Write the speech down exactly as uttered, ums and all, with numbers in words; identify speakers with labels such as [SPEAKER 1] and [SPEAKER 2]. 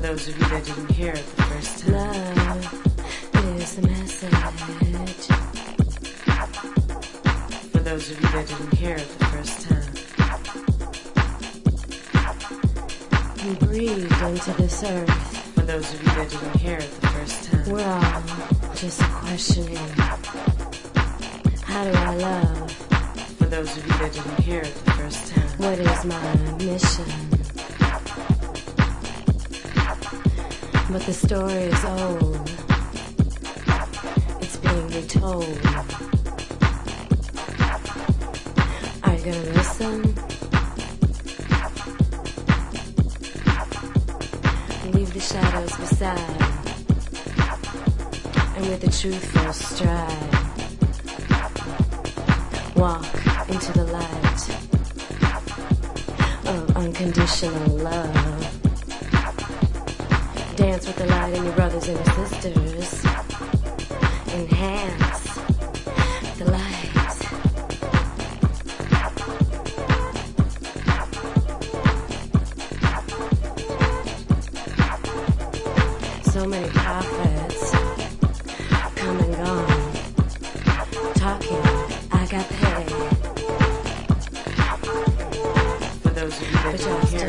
[SPEAKER 1] those of you that didn't hear it the first time.
[SPEAKER 2] Love is the message.
[SPEAKER 1] For those of you that didn't hear it the first time.
[SPEAKER 2] We breathed into this earth.
[SPEAKER 1] For those of you that didn't hear it the first time.
[SPEAKER 2] We're all just questioning. How do I love?
[SPEAKER 1] For those of you that didn't hear it the first time.
[SPEAKER 2] What is my mission? But the story is old. It's being retold. Are you gonna listen? Leave the shadows beside, and with a truthful stride, walk into the light of unconditional love. Dance with the light in your brothers and your sisters. Enhance the light. So many prophets